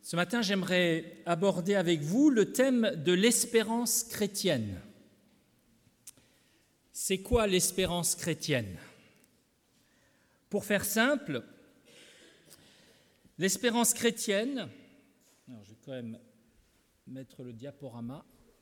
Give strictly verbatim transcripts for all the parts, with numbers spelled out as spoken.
Ce matin, j'aimerais aborder avec vous le thème de l'espérance chrétienne. C'est quoi l'espérance chrétienne ? Pour faire simple, l'espérance chrétienne, alors je vais quand même mettre le diaporama.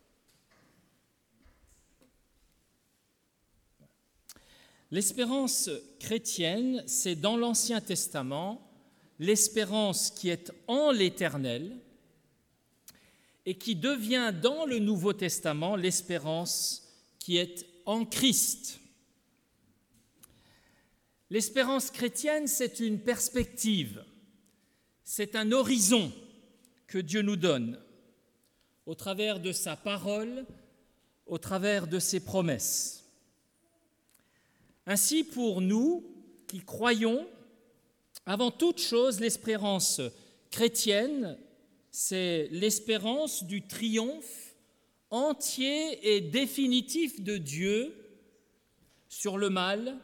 L'espérance chrétienne, c'est dans l'Ancien Testament l'espérance qui est en l'Éternel et qui devient dans le Nouveau Testament l'espérance qui est en Christ. L'espérance chrétienne, c'est une perspective, c'est un horizon que Dieu nous donne au travers de sa parole, au travers de ses promesses. Ainsi, pour nous qui croyons, avant toute chose, l'espérance chrétienne, c'est l'espérance du triomphe entier et définitif de Dieu sur le mal,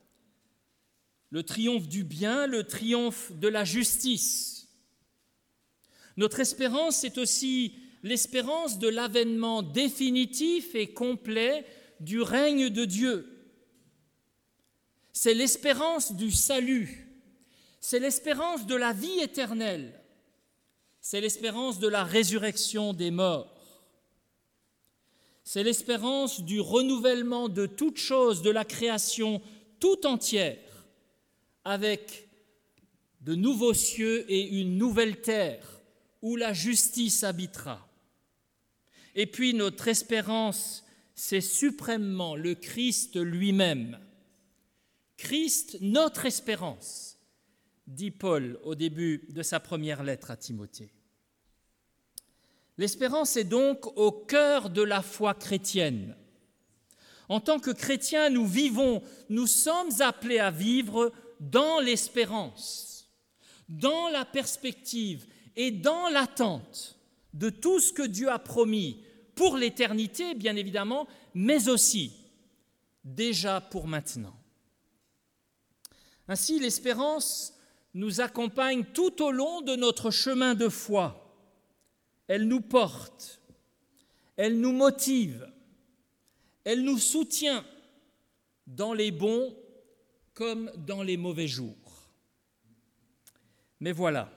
le triomphe du bien, le triomphe de la justice. Notre espérance, c'est aussi l'espérance de l'avènement définitif et complet du règne de Dieu. C'est l'espérance du salut. C'est l'espérance de la vie éternelle, c'est l'espérance de la résurrection des morts, c'est l'espérance du renouvellement de toute chose, de la création tout entière, avec de nouveaux cieux et une nouvelle terre où la justice habitera. Et puis notre espérance, c'est suprêmement le Christ lui-même. Christ, notre espérance, dit Paul au début de sa première lettre à Timothée. L'espérance est donc au cœur de la foi chrétienne. En tant que chrétiens, nous vivons, nous sommes appelés à vivre dans l'espérance, dans la perspective et dans l'attente de tout ce que Dieu a promis pour l'éternité, bien évidemment, mais aussi déjà pour maintenant. Ainsi, l'espérance nous accompagne tout au long de notre chemin de foi. Elle nous porte, elle nous motive, elle nous soutient dans les bons comme dans les mauvais jours. Mais voilà,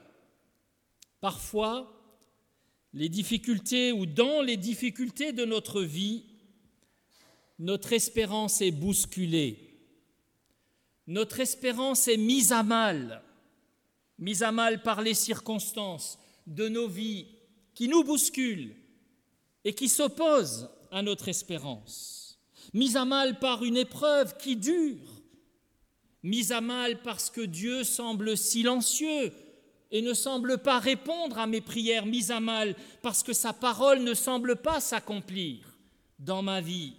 parfois, les difficultés ou dans les difficultés de notre vie, notre espérance est bousculée, notre espérance est mise à mal, mise à mal par les circonstances de nos vies qui nous bousculent et qui s'opposent à notre espérance, mise à mal par une épreuve qui dure, mise à mal parce que Dieu semble silencieux et ne semble pas répondre à mes prières, mise à mal parce que sa parole ne semble pas s'accomplir dans ma vie.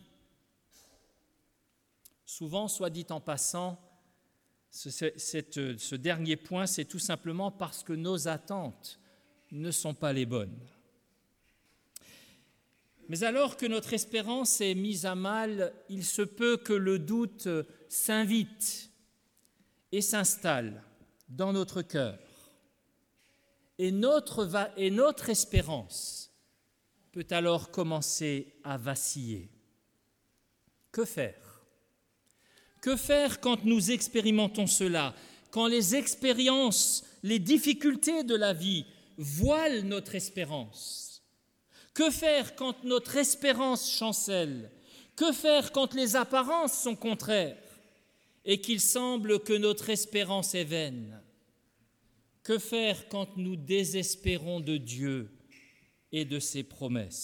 Souvent, soit dit en passant, Ce, cette, ce dernier point, c'est tout simplement parce que nos attentes ne sont pas les bonnes. Mais alors que notre espérance est mise à mal, il se peut que le doute s'invite et s'installe dans notre cœur. Et notre, va, et notre espérance peut alors commencer à vaciller. Que faire ? Que faire quand nous expérimentons cela, quand les expériences, les difficultés de la vie voilent notre espérance ? Que faire quand notre espérance chancelle ? Que faire quand les apparences sont contraires et qu'il semble que notre espérance est vaine ? Que faire quand nous désespérons de Dieu et de ses promesses ?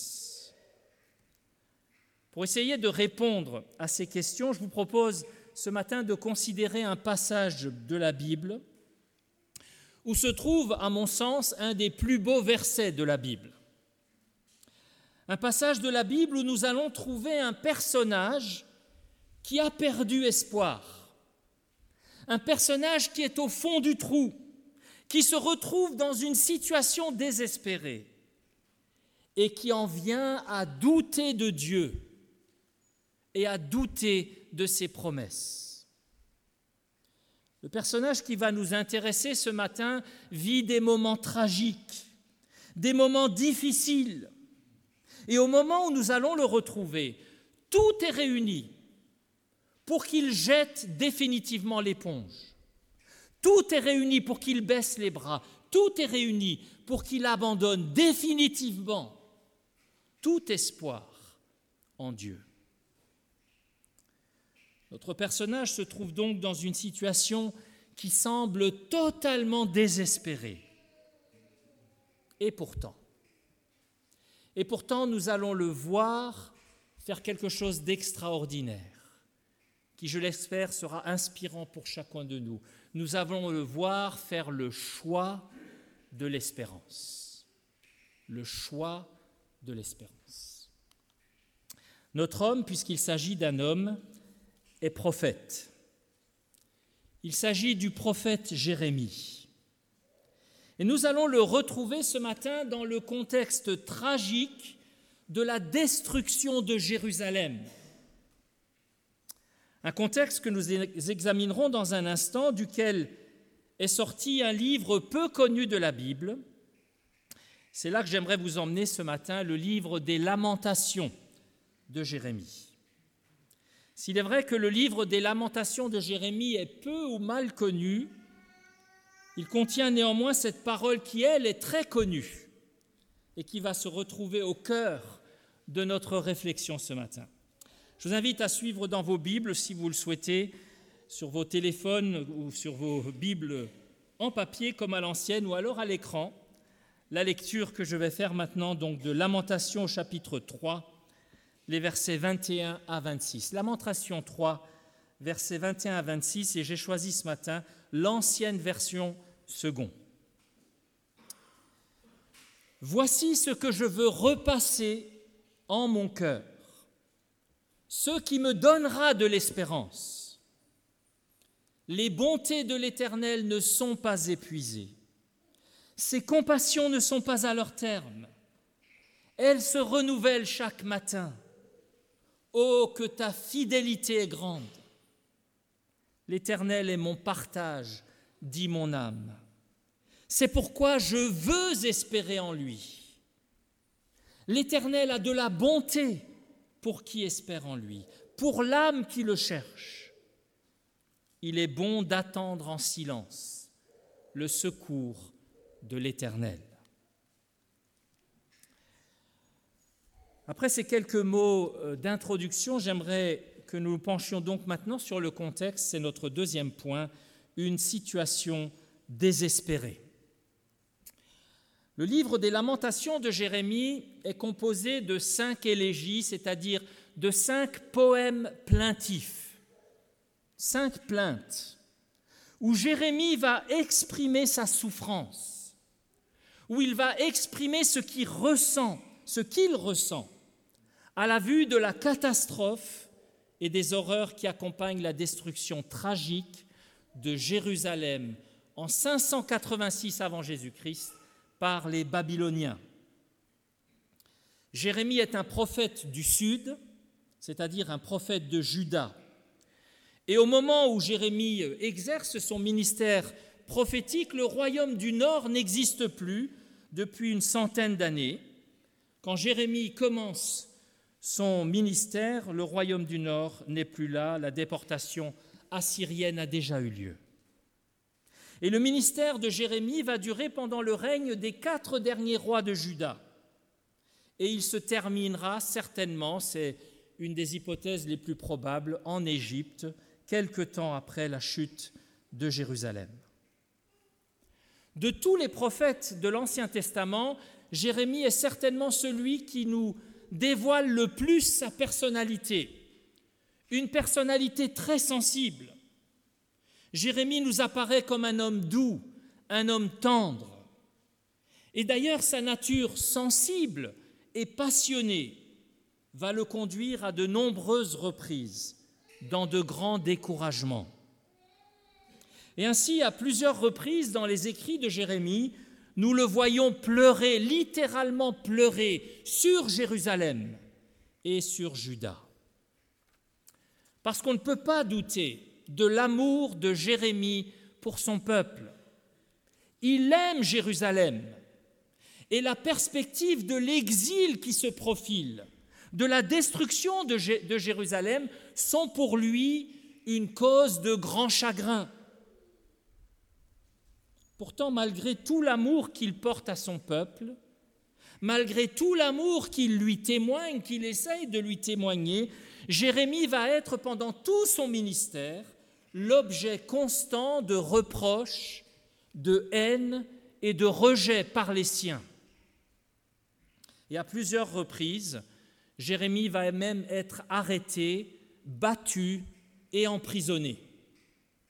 Pour essayer de répondre à ces questions, je vous propose ce matin de considérer un passage de la Bible où se trouve, à mon sens, un des plus beaux versets de la Bible. Un passage de la Bible où nous allons trouver un personnage qui a perdu espoir, un personnage qui est au fond du trou, qui se retrouve dans une situation désespérée et qui en vient à douter de Dieu et à douter de ses promesses. Le personnage qui va nous intéresser ce matin vit des moments tragiques, des moments difficiles. Et au moment où nous allons le retrouver, tout est réuni pour qu'il jette définitivement l'éponge. Tout est réuni pour qu'il baisse les bras. Tout est réuni pour qu'il abandonne définitivement tout espoir en Dieu. Notre personnage se trouve donc dans une situation qui semble totalement désespérée. Et pourtant, et pourtant, nous allons le voir faire quelque chose d'extraordinaire, qui, je l'espère, sera inspirant pour chacun de nous. Nous allons le voir faire le choix de l'espérance. Le choix de l'espérance. Notre homme, puisqu'il s'agit d'un homme, est prophète. Il s'agit du prophète Jérémie. Et nous allons le retrouver ce matin dans le contexte tragique de la destruction de Jérusalem. Un contexte que nous examinerons dans un instant, duquel est sorti un livre peu connu de la Bible. C'est là que j'aimerais vous emmener ce matin, le livre des Lamentations de Jérémie. S'il est vrai que le livre des Lamentations de Jérémie est peu ou mal connu, il contient néanmoins cette parole qui, elle, est très connue et qui va se retrouver au cœur de notre réflexion ce matin. Je vous invite à suivre dans vos Bibles, si vous le souhaitez, sur vos téléphones ou sur vos Bibles en papier comme à l'ancienne ou alors à l'écran, la lecture que je vais faire maintenant donc de Lamentations au chapitre trois, les versets vingt et un à vingt-six. Lamentations trois, versets vingt et un à vingt-six, et j'ai choisi ce matin l'ancienne version second. « Voici ce que je veux repasser en mon cœur, ce qui me donnera de l'espérance. Les bontés de l'Éternel ne sont pas épuisées, ses compassions ne sont pas à leur terme, elles se renouvellent chaque matin. Oh, que ta fidélité est grande! L'Éternel est mon partage, dit mon âme. C'est pourquoi je veux espérer en lui. L'Éternel a de la bonté pour qui espère en lui, pour l'âme qui le cherche. Il est bon d'attendre en silence le secours de l'Éternel. Après ces quelques mots d'introduction, j'aimerais que nous nous penchions donc maintenant sur le contexte, c'est notre deuxième point, une situation désespérée. Le livre des Lamentations de Jérémie est composé de cinq élégies, c'est-à-dire de cinq poèmes plaintifs, cinq plaintes, où Jérémie va exprimer sa souffrance, où il va exprimer ce qu'il ressent, ce qu'il ressent à la vue de la catastrophe et des horreurs qui accompagnent la destruction tragique de Jérusalem en cinq cent quatre-vingt-six avant Jésus-Christ par les Babyloniens. Jérémie est un prophète du Sud, c'est-à-dire un prophète de Juda. Et au moment où Jérémie exerce son ministère prophétique, le royaume du Nord n'existe plus depuis une centaine d'années. Quand Jérémie commence son ministère, le royaume du Nord n'est plus là, la déportation assyrienne a déjà eu lieu. Et le ministère de Jérémie va durer pendant le règne des quatre derniers rois de Juda. Et il se terminera certainement, c'est une des hypothèses les plus probables, en Égypte, quelque temps après la chute de Jérusalem. De tous les prophètes de l'Ancien Testament, Jérémie est certainement celui qui nous dévoile le plus sa personnalité, une personnalité très sensible. Jérémie nous apparaît comme un homme doux, un homme tendre. Et d'ailleurs, sa nature sensible et passionnée va le conduire à de nombreuses reprises dans de grands découragements. Et ainsi, à plusieurs reprises dans les écrits de Jérémie, nous le voyons pleurer, littéralement pleurer, sur Jérusalem et sur Juda. Parce qu'on ne peut pas douter de l'amour de Jérémie pour son peuple. Il aime Jérusalem et la perspective de l'exil qui se profile, de la destruction de, Jé- de Jérusalem, sont pour lui une cause de grand chagrin. Pourtant, malgré tout l'amour qu'il porte à son peuple, malgré tout l'amour qu'il lui témoigne, qu'il essaye de lui témoigner, Jérémie va être pendant tout son ministère l'objet constant de reproches, de haine et de rejet par les siens. Et à plusieurs reprises, Jérémie va même être arrêté, battu et emprisonné. Pourquoi ?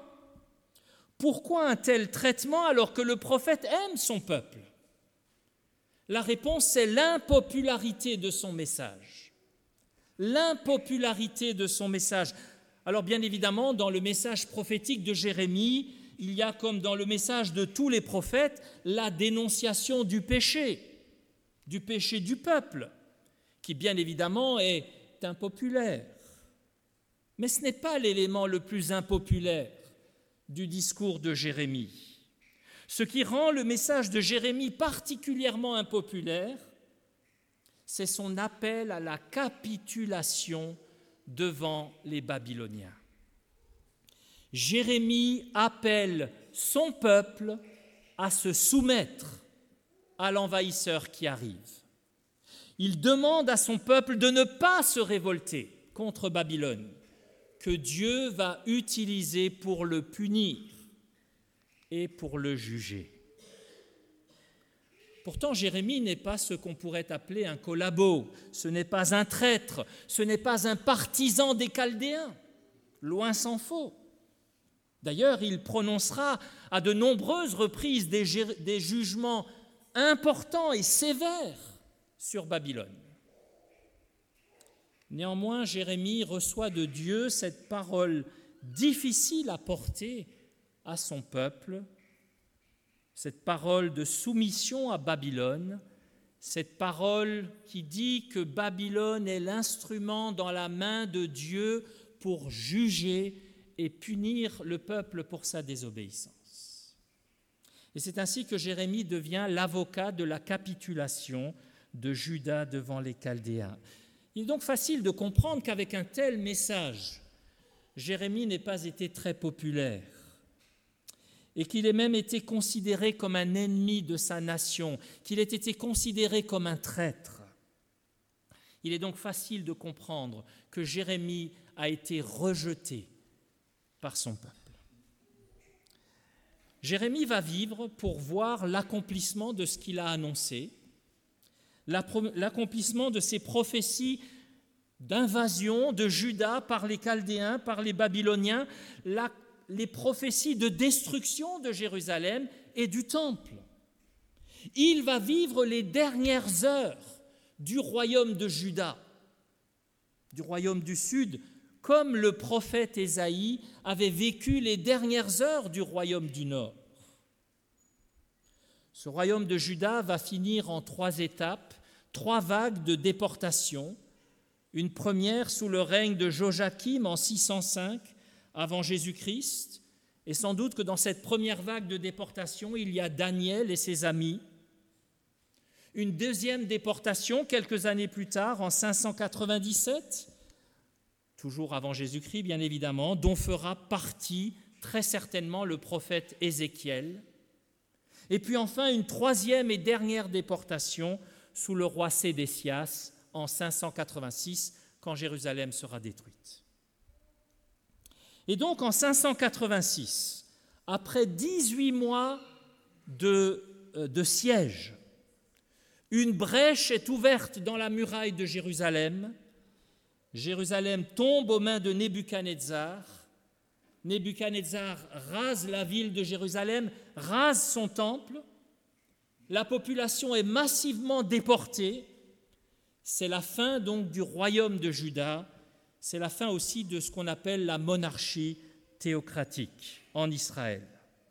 Pourquoi un tel traitement alors que le prophète aime son peuple ? La réponse, c'est l'impopularité de son message. L'impopularité de son message. Alors bien évidemment, dans le message prophétique de Jérémie, il y a, comme dans le message de tous les prophètes, la dénonciation du péché, du péché du peuple, qui bien évidemment est impopulaire. Mais ce n'est pas l'élément le plus impopulaire du discours de Jérémie. Ce qui rend le message de Jérémie particulièrement impopulaire, c'est son appel à la capitulation devant les Babyloniens. Jérémie appelle son peuple à se soumettre à l'envahisseur qui arrive. Il demande à son peuple de ne pas se révolter contre Babylone, que Dieu va utiliser pour le punir et pour le juger. Pourtant, Jérémie n'est pas ce qu'on pourrait appeler un collabo, ce n'est pas un traître, ce n'est pas un partisan des Chaldéens, loin s'en faut. D'ailleurs, il prononcera à de nombreuses reprises des, ju- des jugements importants et sévères sur Babylone. Néanmoins, Jérémie reçoit de Dieu cette parole difficile à porter à son peuple, cette parole de soumission à Babylone, cette parole qui dit que Babylone est l'instrument dans la main de Dieu pour juger et punir le peuple pour sa désobéissance. Et c'est ainsi que Jérémie devient l'avocat de la capitulation de Juda devant les Chaldéens. Il est donc facile de comprendre qu'avec un tel message, Jérémie n'ait pas été très populaire et qu'il ait même été considéré comme un ennemi de sa nation, qu'il ait été considéré comme un traître. Il est donc facile de comprendre que Jérémie a été rejeté par son peuple. Jérémie va vivre pour voir l'accomplissement de ce qu'il a annoncé, l'accomplissement de ces prophéties d'invasion de Juda par les Chaldéens, par les Babyloniens, la, les prophéties de destruction de Jérusalem et du Temple. Il va vivre les dernières heures du royaume de Juda, du royaume du Sud, comme le prophète Ésaïe avait vécu les dernières heures du royaume du Nord. Ce royaume de Juda va finir en trois étapes, trois vagues de déportation. Une première sous le règne de Joachim en six cent cinq avant Jésus-Christ, et sans doute que dans cette première vague de déportation, il y a Daniel et ses amis. Une deuxième déportation quelques années plus tard, en cinq cent quatre-vingt-dix-sept, toujours avant Jésus-Christ bien évidemment, dont fera partie très certainement le prophète Ézéchiel. Et puis enfin une troisième et dernière déportation sous le roi Sédécias en cinq cent quatre-vingt-six, quand Jérusalem sera détruite. Et donc en cinq cent quatre-vingt-six, après dix-huit mois de, euh, de siège, une brèche est ouverte dans la muraille de Jérusalem. Jérusalem tombe aux mains de Nebuchadnezzar. Nebuchadnezzar rase la ville de Jérusalem, rase son temple. La population est massivement déportée. C'est la fin donc du royaume de Juda. C'est la fin aussi de ce qu'on appelle la monarchie théocratique en Israël.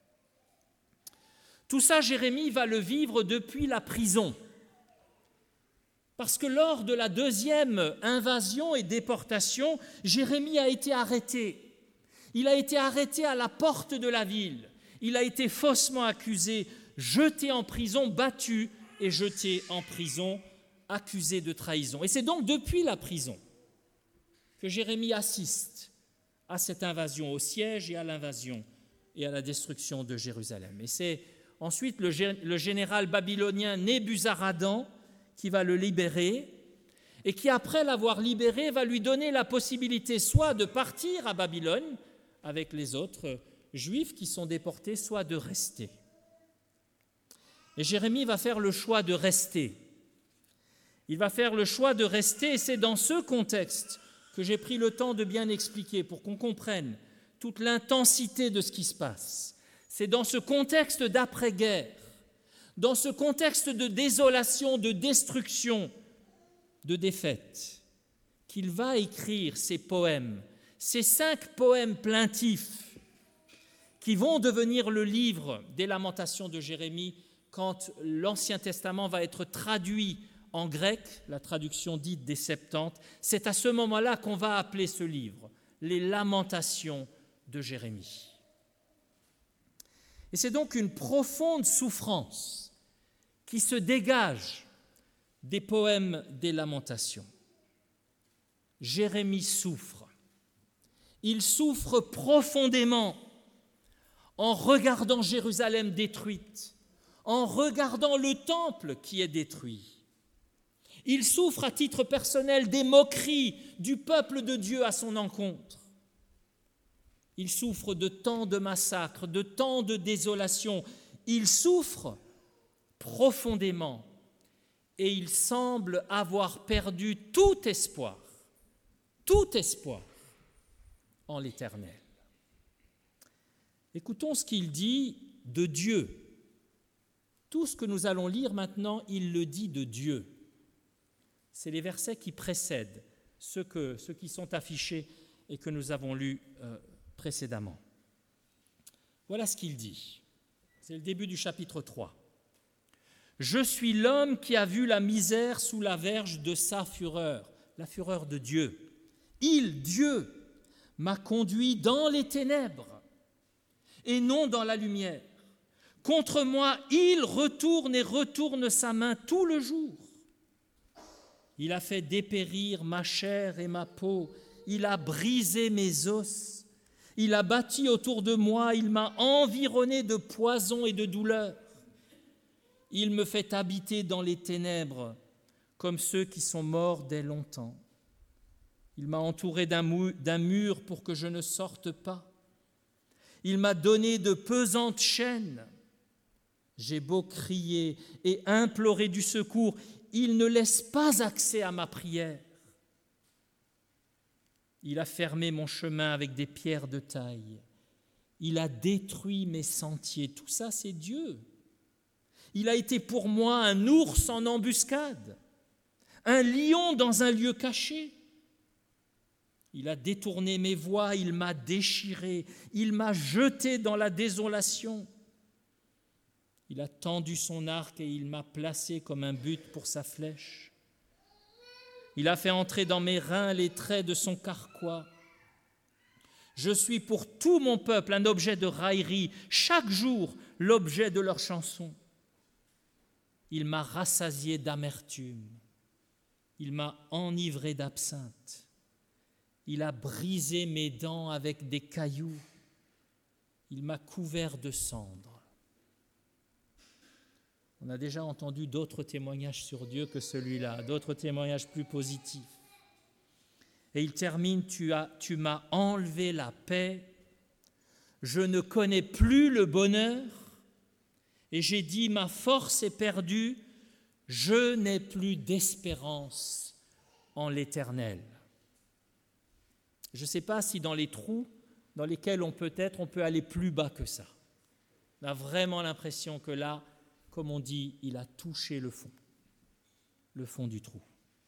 Tout ça, Jérémie va le vivre depuis la prison. Parce que lors de la deuxième invasion et déportation, Jérémie a été arrêté. Il a été arrêté à la porte de la ville. Il a été faussement accusé jeté en prison, battu et jeté en prison, accusé de trahison. Et c'est donc depuis la prison que Jérémie assiste à cette invasion, au siège et à l'invasion et à la destruction de Jérusalem. Et c'est ensuite le, gé- le général babylonien Nebuzaradan qui va le libérer et qui, après l'avoir libéré, va lui donner la possibilité soit de partir à Babylone avec les autres Juifs qui sont déportés, soit de rester. Et Jérémie va faire le choix de rester. Il va faire le choix de rester, et c'est dans ce contexte que j'ai pris le temps de bien expliquer pour qu'on comprenne toute l'intensité de ce qui se passe. C'est dans ce contexte d'après-guerre, dans ce contexte de désolation, de destruction, de défaite, qu'il va écrire ces poèmes, ces cinq poèmes plaintifs qui vont devenir le livre des Lamentations de Jérémie quand l'Ancien Testament va être traduit en grec, la traduction dite des Septante. C'est à ce moment-là qu'on va appeler ce livre les Lamentations de Jérémie. Et c'est donc une profonde souffrance qui se dégage des poèmes des Lamentations. Jérémie souffre. Il souffre profondément en regardant Jérusalem détruite, en regardant le temple qui est détruit. Il souffre à titre personnel des moqueries du peuple de Dieu à son encontre. Il souffre de tant de massacres, de tant de désolations. Il souffre profondément et il semble avoir perdu tout espoir, tout espoir en l'Éternel. Écoutons ce qu'il dit de Dieu. Tout ce que nous allons lire maintenant, il le dit de Dieu. C'est les versets qui précèdent ceux, que, ceux qui sont affichés et que nous avons lus euh, précédemment. Voilà ce qu'il dit. C'est le début du chapitre trois. « Je suis l'homme qui a vu la misère sous la verge de sa fureur. » La fureur de Dieu. « Il, Dieu, m'a conduit dans les ténèbres et non dans la lumière. Contre moi, il retourne et retourne sa main tout le jour. Il a fait dépérir ma chair et ma peau. Il a brisé mes os. Il a bâti autour de moi. Il m'a environné de poison et de douleur. Il me fait habiter dans les ténèbres comme ceux qui sont morts dès longtemps. Il m'a entouré d'un mur, d'un mur pour que je ne sorte pas. Il m'a donné de pesantes chaînes. J'ai beau crier et implorer du secours, il ne laisse pas accès à ma prière. Il a fermé mon chemin avec des pierres de taille. Il a détruit mes sentiers. Tout ça, c'est Dieu. Il a été pour moi un ours en embuscade, un lion dans un lieu caché. Il a détourné mes voies, il m'a déchiré, il m'a jeté dans la désolation. Il a tendu son arc et il m'a placé comme un but pour sa flèche. Il a fait entrer dans mes reins les traits de son carquois. Je suis pour tout mon peuple un objet de raillerie, chaque jour l'objet de leur chanson. Il m'a rassasié d'amertume, il m'a enivré d'absinthe. Il a brisé mes dents avec des cailloux. Il m'a couvert de cendres. On a déjà entendu d'autres témoignages sur Dieu que celui-là, d'autres témoignages plus positifs. Et il termine, tu as, tu m'as enlevé la paix, je ne connais plus le bonheur, et j'ai dit, ma force est perdue, je n'ai plus d'espérance en l'Éternel. Je ne sais pas si dans les trous dans lesquels on peut être, on peut aller plus bas que ça. On a vraiment l'impression que là, comme on dit, il a touché le fond, le fond du trou.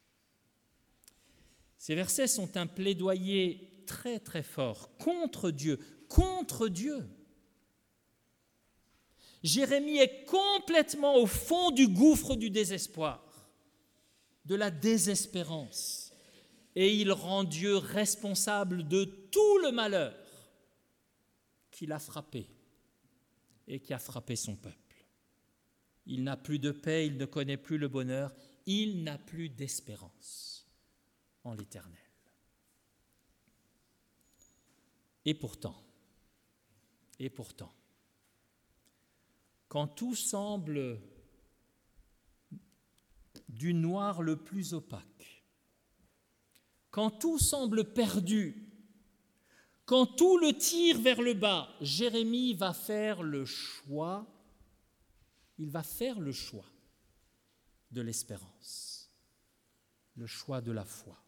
Ces versets sont un plaidoyer très très fort contre Dieu, contre Dieu. Jérémie est complètement au fond du gouffre du désespoir, de la désespérance. Et il rend Dieu responsable de tout le malheur qui l'a frappé et qui a frappé son peuple. il n'a plus de paix, il ne connaît plus le bonheur, il n'a plus d'espérance en l'Éternel. Et pourtant, et pourtant, quand tout semble du noir le plus opaque, quand tout semble perdu, quand tout le tire vers le bas, Jérémie va faire le choix, il va faire le choix de l'espérance, le choix de la foi.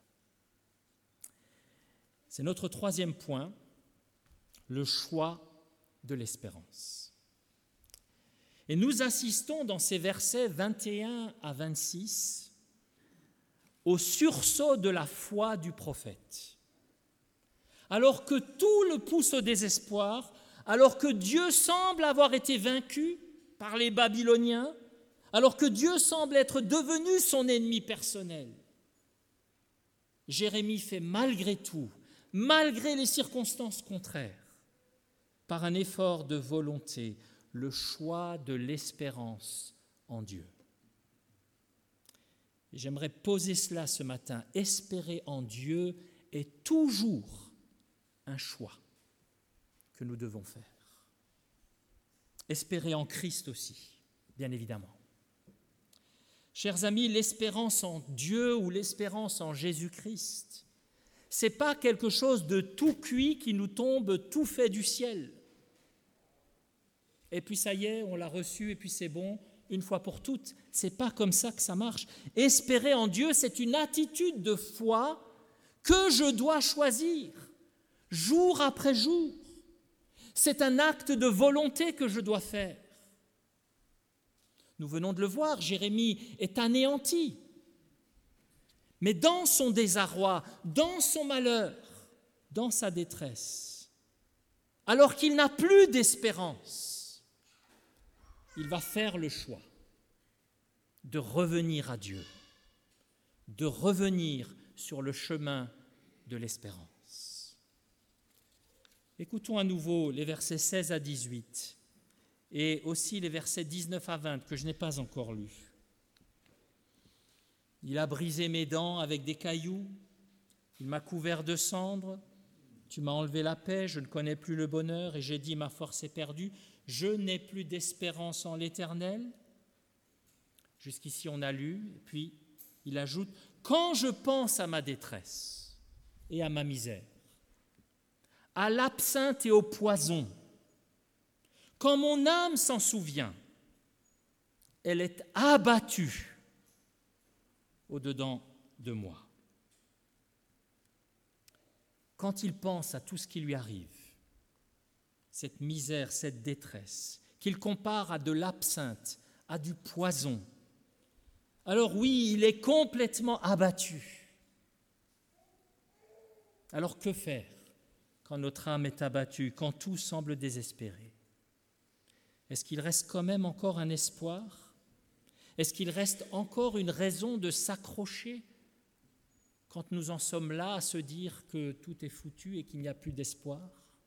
C'est notre troisième point, le choix de l'espérance. Et nous assistons dans ces versets vingt et un à vingt-six au sursaut de la foi du prophète. Alors que tout le pousse au désespoir, alors que Dieu semble avoir été vaincu par les Babyloniens, alors que Dieu semble être devenu son ennemi personnel, Jérémie fait malgré tout, malgré les circonstances contraires, par un effort de volonté, le choix de l'espérance en Dieu. Et j'aimerais poser cela ce matin. Espérer en Dieu est toujours un choix que nous devons faire. Espérer en Christ aussi, bien évidemment. Chers amis, l'espérance en Dieu ou l'espérance en Jésus-Christ, ce n'est pas quelque chose de tout cuit qui nous tombe tout fait du ciel. Et puis ça y est, on l'a reçu et puis c'est bon, une fois pour toutes. Ce n'est pas comme ça que ça marche. Espérer en Dieu, c'est une attitude de foi que je dois choisir, jour après jour. C'est un acte de volonté que je dois faire. Nous venons de le voir, Jérémie est anéanti. Mais dans son désarroi, dans son malheur, dans sa détresse, alors qu'il n'a plus d'espérance, il va faire le choix de revenir à Dieu, de revenir sur le chemin de l'espérance. Écoutons à nouveau les versets seize à dix-huit et aussi les versets dix-neuf à vingt que je n'ai pas encore lus. Il a brisé mes dents avec des cailloux, il m'a couvert de cendres, tu m'as enlevé la paix, je ne connais plus le bonheur et j'ai dit ma force est perdue. Je n'ai plus d'espérance en l'Éternel. Jusqu'ici, on a lu, et puis il ajoute « Quand je pense à ma détresse et à ma misère, à l'absinthe et au poison, quand mon âme s'en souvient, elle est abattue au-dedans de moi. » Quand il pense à tout ce qui lui arrive, cette misère, cette détresse, qu'il compare à de l'absinthe, à du poison, alors oui, il est complètement abattu. Alors que faire quand notre âme est abattue, quand tout semble désespéré? Est-ce qu'il reste quand même encore un espoir? Est-ce qu'il reste encore une raison de s'accrocher quand nous en sommes là à se dire que tout est foutu et qu'il n'y a plus d'espoir?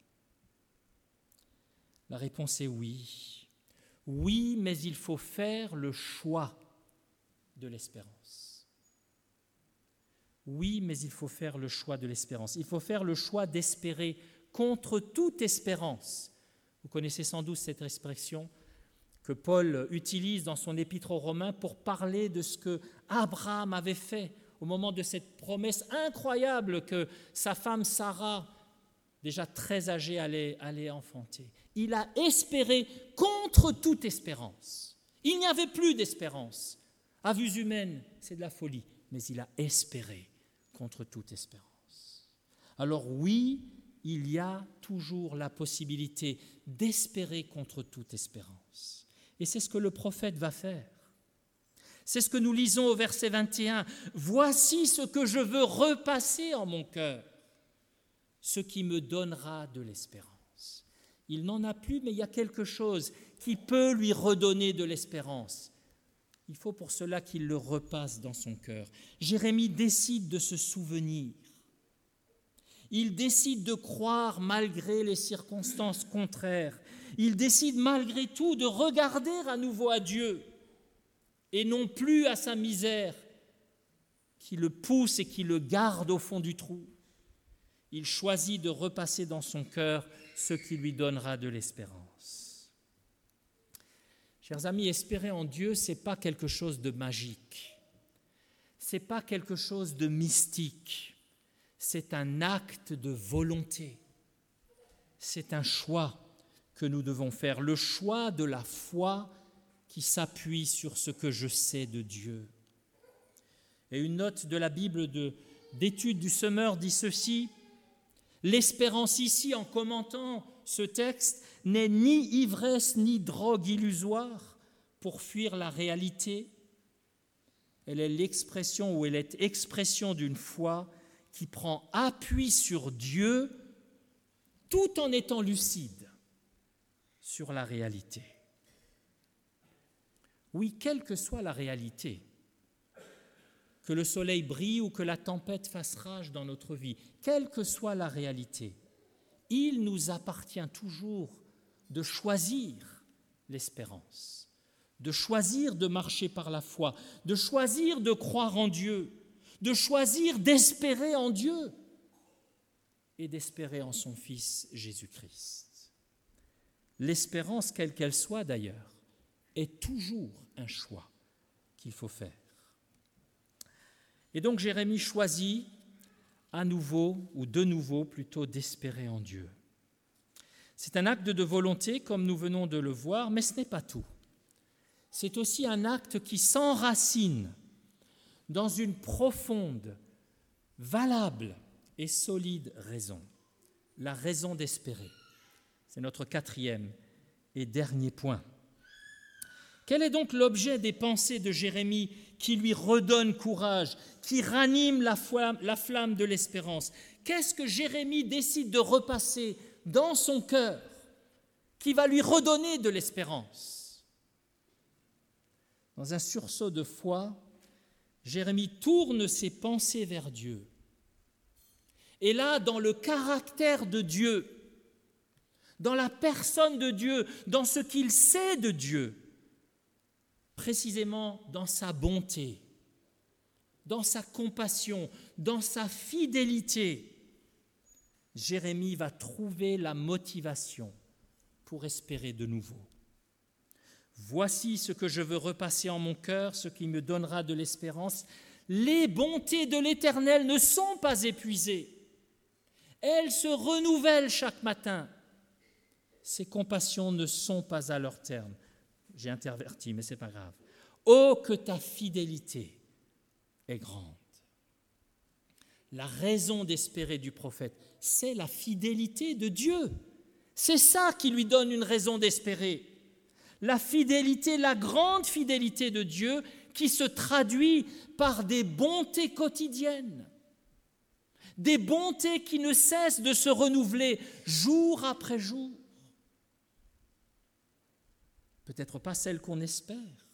La réponse est oui. Oui, mais il faut faire le choix de l'espérance. Oui, mais il faut faire le choix de l'espérance. Il faut faire le choix d'espérer contre toute espérance. Vous connaissez sans doute cette expression que Paul utilise dans son épître aux Romains pour parler de ce que Abraham avait fait au moment de cette promesse incroyable que sa femme Sarah, déjà très âgée, allait, allait enfanter. Il a espéré contre toute espérance. Il n'y avait plus d'espérance. À vue humaine, c'est de la folie, mais il a espéré contre toute espérance. Alors oui, il y a toujours la possibilité d'espérer contre toute espérance. Et c'est ce que le prophète va faire. C'est ce que nous lisons au verset vingt et un. « Voici ce que je veux repasser en mon cœur, ce qui me donnera de l'espérance. » Il n'en a plus, mais il y a quelque chose qui peut lui redonner de l'espérance. Il faut pour cela qu'il le repasse dans son cœur. Jérémie décide de se souvenir. Il décide de croire malgré les circonstances contraires. Il décide malgré tout de regarder à nouveau à Dieu et non plus à sa misère qui le pousse et qui le garde au fond du trou. Il choisit de repasser dans son cœur ce qui lui donnera de l'espérance. Chers amis, espérer en Dieu, ce n'est pas quelque chose de magique, ce n'est pas quelque chose de mystique, c'est un acte de volonté, c'est un choix que nous devons faire, le choix de la foi qui s'appuie sur ce que je sais de Dieu. Et une note de la Bible de, d'étude du semeur dit ceci: l'espérance ici, en commentant ce texte, n'est ni ivresse ni drogue illusoire pour fuir la réalité. Elle est l'expression ou elle est expression d'une foi qui prend appui sur Dieu tout en étant lucide sur la réalité. Oui, quelle que soit la réalité, que le soleil brille ou que la tempête fasse rage dans notre vie, quelle que soit la réalité, il nous appartient toujours de choisir l'espérance, de choisir de marcher par la foi, de choisir de croire en Dieu, de choisir d'espérer en Dieu et d'espérer en son Fils Jésus-Christ. L'espérance, quelle qu'elle soit d'ailleurs, est toujours un choix qu'il faut faire. Et donc Jérémie choisit à nouveau, ou de nouveau plutôt, d'espérer en Dieu. C'est un acte de volonté, comme nous venons de le voir, mais ce n'est pas tout. C'est aussi un acte qui s'enracine dans une profonde, valable et solide raison, la raison d'espérer. C'est notre quatrième et dernier point. Quel est donc l'objet des pensées de Jérémie qui lui redonne courage, qui ranime la flamme, la flamme de l'espérance? Qu'est-ce que Jérémie décide de repasser dans son cœur qui va lui redonner de l'espérance? Dans un sursaut de foi, Jérémie tourne ses pensées vers Dieu. Et là, dans le caractère de Dieu, dans la personne de Dieu, dans ce qu'il sait de Dieu, précisément dans sa bonté, dans sa compassion, dans sa fidélité, Jérémie va trouver la motivation pour espérer de nouveau. Voici ce que je veux repasser en mon cœur, ce qui me donnera de l'espérance. Les bontés de l'Éternel ne sont pas épuisées. Elles se renouvellent chaque matin. Ses compassions ne sont pas à leur terme. J'ai interverti, mais ce n'est pas grave. Oh, que ta fidélité est grande. La raison d'espérer du prophète, c'est la fidélité de Dieu. C'est ça qui lui donne une raison d'espérer. La fidélité, la grande fidélité de Dieu qui se traduit par des bontés quotidiennes. Des bontés qui ne cessent de se renouveler jour après jour. Peut-être pas celles qu'on espère.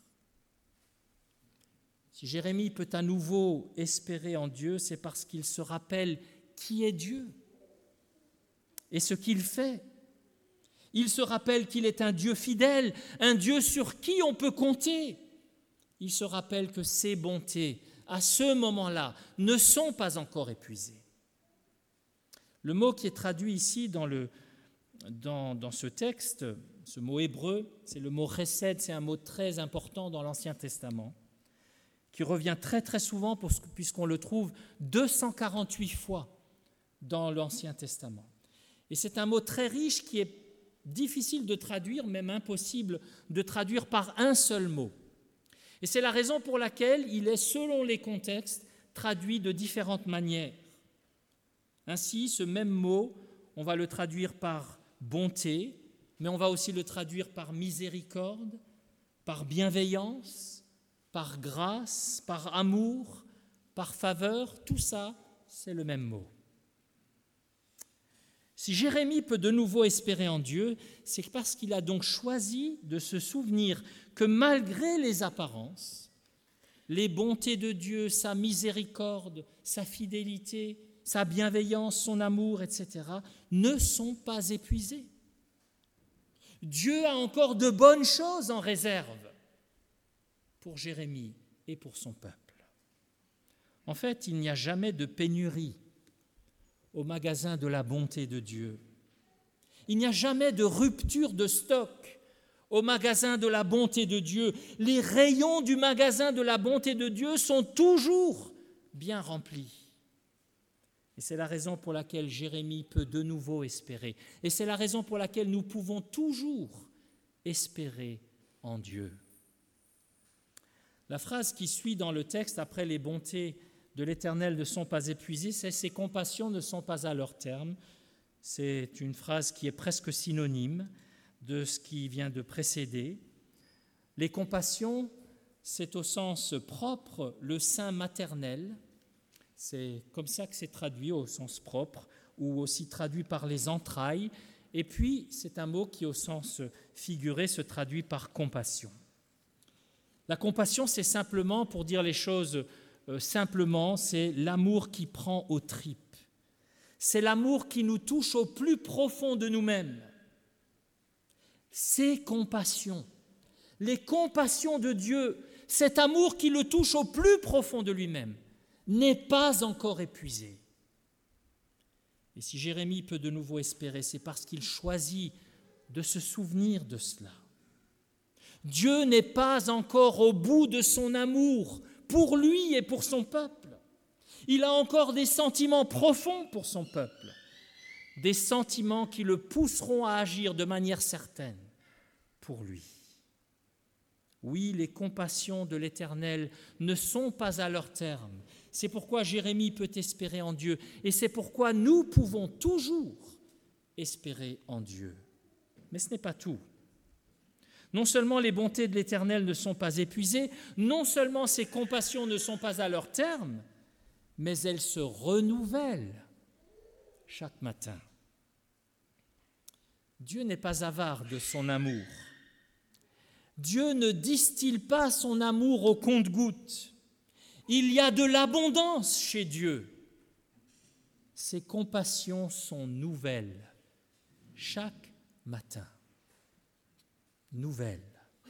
Si Jérémie peut à nouveau espérer en Dieu, c'est parce qu'il se rappelle qui est Dieu et ce qu'il fait. Il se rappelle qu'il est un Dieu fidèle, un Dieu sur qui on peut compter. Il se rappelle que ses bontés, à ce moment-là, ne sont pas encore épuisées. Le mot qui est traduit ici dans, le, dans, dans ce texte, ce mot hébreu, c'est le mot chesed, c'est un mot très important dans l'Ancien Testament, qui revient très très souvent puisqu'on le trouve deux cent quarante-huit fois dans l'Ancien Testament. Et c'est un mot très riche qui est difficile de traduire, même impossible de traduire par un seul mot. Et c'est la raison pour laquelle il est, selon les contextes, traduit de différentes manières. Ainsi, ce même mot, on va le traduire par bonté, mais on va aussi le traduire par miséricorde, par bienveillance, par grâce, par amour, par faveur. Tout ça, c'est le même mot. Si Jérémie peut de nouveau espérer en Dieu, c'est parce qu'il a donc choisi de se souvenir que malgré les apparences, les bontés de Dieu, sa miséricorde, sa fidélité, sa bienveillance, son amour, et cetera, ne sont pas épuisées. Dieu a encore de bonnes choses en réserve. pour Jérémie et pour son peuple. En fait, il n'y a jamais de pénurie au magasin de la bonté de Dieu. Il n'y a jamais de rupture de stock au magasin de la bonté de Dieu. Les rayons du magasin de la bonté de Dieu sont toujours bien remplis. Et c'est la raison pour laquelle Jérémie peut de nouveau espérer. Et c'est la raison pour laquelle nous pouvons toujours espérer en Dieu. La phrase qui suit dans le texte, après les bontés de l'Éternel ne sont pas épuisées, c'est « ses compassions ne sont pas à leur terme ». C'est une phrase qui est presque synonyme de ce qui vient de précéder. Les compassions, c'est au sens propre le sein maternel. C'est comme ça que c'est traduit au sens propre, ou aussi traduit par les entrailles. Et puis, c'est un mot qui, au sens figuré, se traduit par compassion. La compassion, c'est simplement, pour dire les choses euh, simplement, c'est l'amour qui prend aux tripes. C'est l'amour qui nous touche au plus profond de nous-mêmes. C'est compassion. Les compassions de Dieu, cet amour qui le touche au plus profond de lui-même, n'est pas encore épuisé. Et si Jérémie peut de nouveau espérer, c'est parce qu'il choisit de se souvenir de cela. Dieu n'est pas encore au bout de son amour pour lui et pour son peuple. Il a encore des sentiments profonds pour son peuple, des sentiments qui le pousseront à agir de manière certaine pour lui. Oui, les compassions de l'Éternel ne sont pas à leur terme. C'est pourquoi Jérémie peut espérer en Dieu, et c'est pourquoi nous pouvons toujours espérer en Dieu. Mais ce n'est pas tout. Non seulement les bontés de l'Éternel ne sont pas épuisées, non seulement ses compassions ne sont pas à leur terme, mais elles se renouvellent chaque matin. Dieu n'est pas avare de son amour. Dieu ne distille pas son amour au compte-gouttes. Il y a de l'abondance chez Dieu. Ses compassions sont nouvelles chaque matin. Nouvelles.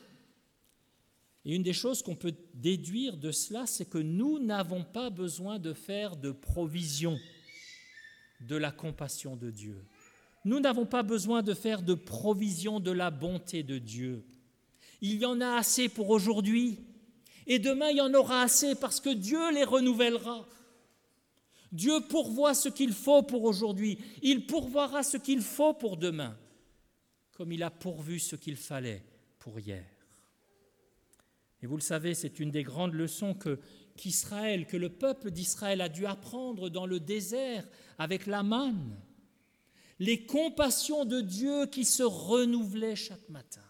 Et une des choses qu'on peut déduire de cela, c'est que nous n'avons pas besoin de faire de provision de la compassion de Dieu. Nous n'avons pas besoin de faire de provision de la bonté de Dieu. Il y en a assez pour aujourd'hui, et demain il y en aura assez parce que Dieu les renouvellera. Dieu pourvoit ce qu'il faut pour aujourd'hui, il pourvoira ce qu'il faut pour demain, comme il a pourvu ce qu'il fallait pour hier. Et vous le savez, c'est une des grandes leçons que, qu'Israël, que le peuple d'Israël a dû apprendre dans le désert avec la manne. Les compassions de Dieu qui se renouvelaient chaque matin.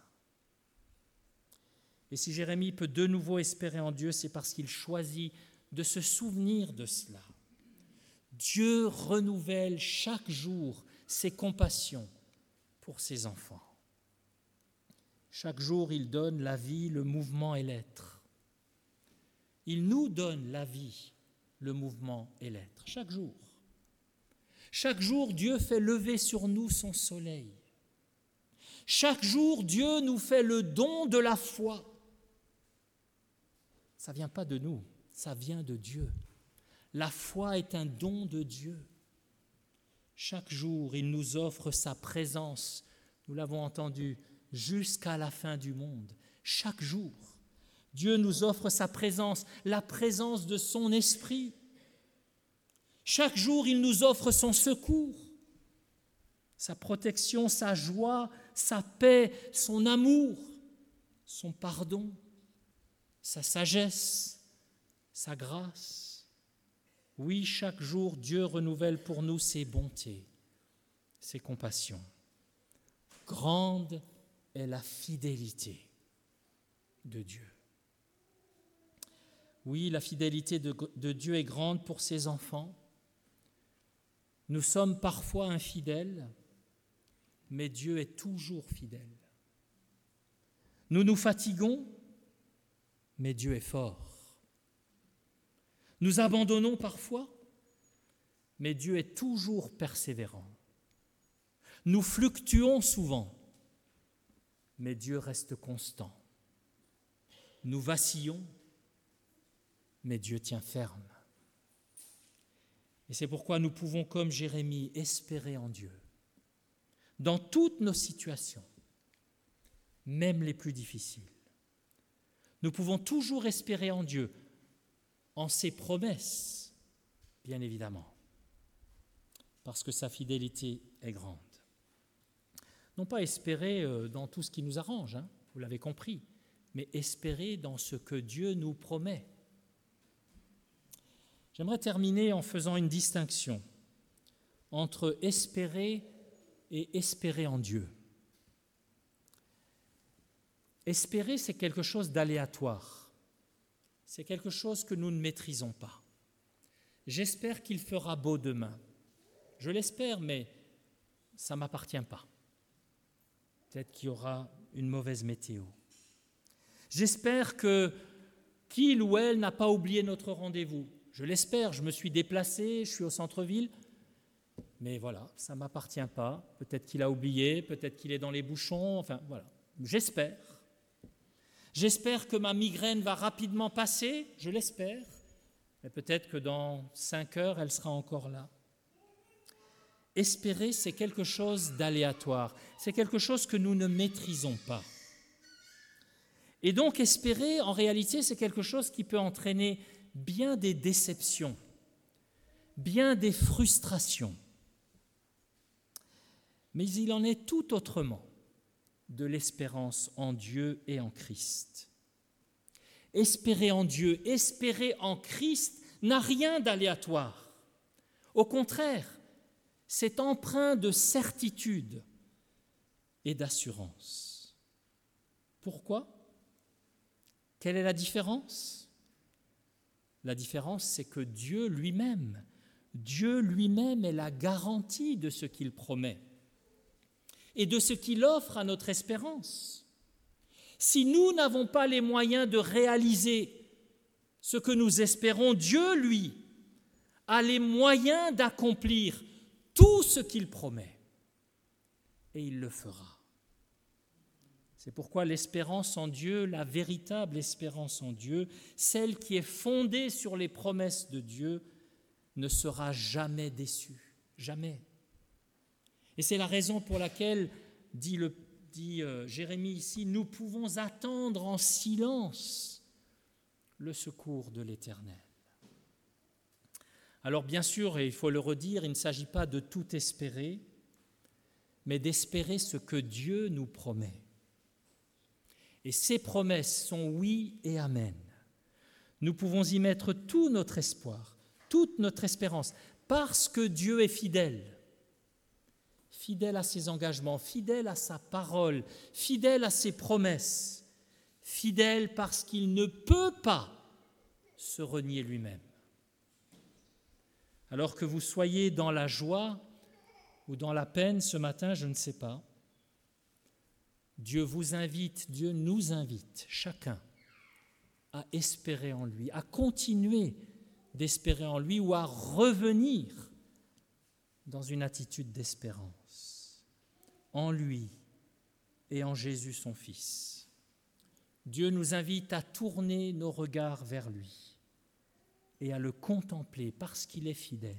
Et si Jérémie peut de nouveau espérer en Dieu, c'est parce qu'il choisit de se souvenir de cela. Dieu renouvelle chaque jour ses compassions pour ses enfants. Chaque jour, il donne la vie, le mouvement et l'être. Il nous donne la vie, le mouvement et l'être, chaque jour. Chaque jour, Dieu fait lever sur nous son soleil. Chaque jour, Dieu nous fait le don de la foi. Ça ne vient pas de nous, ça vient de Dieu. La foi est un don de Dieu. Chaque jour, il nous offre sa présence, nous l'avons entendu, jusqu'à la fin du monde. Chaque jour, Dieu nous offre sa présence, la présence de son esprit. Chaque jour, il nous offre son secours, sa protection, sa joie, sa paix, son amour, son pardon, sa sagesse, sa grâce. Oui, chaque jour, Dieu renouvelle pour nous ses bontés, ses compassions. Grande est la fidélité de Dieu. Oui, la fidélité de, de Dieu est grande pour ses enfants. Nous sommes parfois infidèles, mais Dieu est toujours fidèle. Nous nous fatiguons, mais Dieu est fort. Nous abandonnons parfois, mais Dieu est toujours persévérant. Nous fluctuons souvent, mais Dieu reste constant. nous vacillons, mais Dieu tient ferme. Et c'est pourquoi nous pouvons, comme Jérémie, espérer en Dieu, dans toutes nos situations, même les plus difficiles. Nous pouvons toujours espérer en Dieu, en ses promesses, bien évidemment, parce que sa fidélité est grande. Non pas espérer dans tout ce qui nous arrange, hein, vous l'avez compris, mais espérer dans ce que Dieu nous promet. J'aimerais terminer en faisant une distinction entre espérer et espérer en Dieu. Espérer, c'est quelque chose d'aléatoire. C'est quelque chose que nous ne maîtrisons pas. J'espère qu'il fera beau demain. Je l'espère, mais ça ne m'appartient pas. Peut-être qu'il y aura une mauvaise météo. J'espère que qu'il ou elle n'a pas oublié notre rendez-vous. Je l'espère, je me suis déplacé, je suis au centre-ville, mais voilà, ça ne m'appartient pas. Peut-être qu'il a oublié, peut-être qu'il est dans les bouchons, enfin voilà, j'espère. J'espère que ma migraine va rapidement passer, je l'espère, mais peut-être que dans cinq heures, elle sera encore là. Espérer, c'est quelque chose d'aléatoire, c'est quelque chose que nous ne maîtrisons pas. Et donc espérer, en réalité, c'est quelque chose qui peut entraîner bien des déceptions, bien des frustrations. Mais il en est tout autrement de l'espérance en Dieu et en Christ. Espérer en Dieu, espérer en Christ n'a rien d'aléatoire. Au contraire, c'est empreint de certitude et d'assurance. Pourquoi ? Quelle est la différence ? La différence, c'est que Dieu lui-même, Dieu lui-même est la garantie de ce qu'il promet et de ce qu'il offre à notre espérance. Si nous n'avons pas les moyens de réaliser ce que nous espérons, Dieu, lui, a les moyens d'accomplir tout ce qu'il promet, et il le fera. C'est pourquoi l'espérance en Dieu, la véritable espérance en Dieu, celle qui est fondée sur les promesses de Dieu, ne sera jamais déçue, jamais. Et c'est la raison pour laquelle, dit, le, dit euh, Jérémie ici, nous pouvons attendre en silence le secours de l'Éternel. Alors bien sûr, et il faut le redire, il ne s'agit pas de tout espérer, mais d'espérer ce que Dieu nous promet. Et ces promesses sont oui et amen. Nous pouvons y mettre tout notre espoir, toute notre espérance, parce que Dieu est fidèle. Fidèle à ses engagements, fidèle à sa parole, fidèle à ses promesses, fidèle parce qu'il ne peut pas se renier lui-même. Alors que vous soyez dans la joie ou dans la peine ce matin, je ne sais pas, Dieu vous invite, Dieu nous invite, chacun, à espérer en lui, à continuer d'espérer en lui ou à revenir dans une attitude d'espérance, en lui et en Jésus son Fils. Dieu nous invite à tourner nos regards vers lui et à le contempler parce qu'il est fidèle.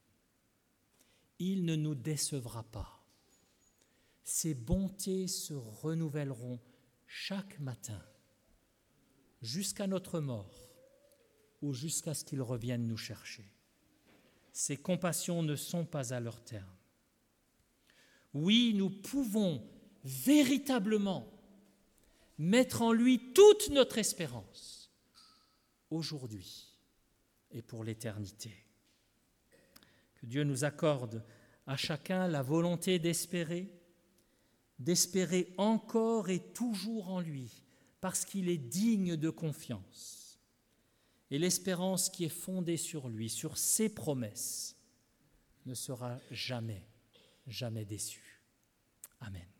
Il ne nous décevra pas. Ses bontés se renouvelleront chaque matin, jusqu'à notre mort ou jusqu'à ce qu'il revienne nous chercher. Ses compassions ne sont pas à leur terme. Oui, nous pouvons véritablement mettre en lui toute notre espérance, aujourd'hui et pour l'éternité. Que Dieu nous accorde à chacun la volonté d'espérer, d'espérer encore et toujours en lui, parce qu'il est digne de confiance. Et l'espérance qui est fondée sur lui, sur ses promesses, ne sera jamais, jamais déçue. Amen.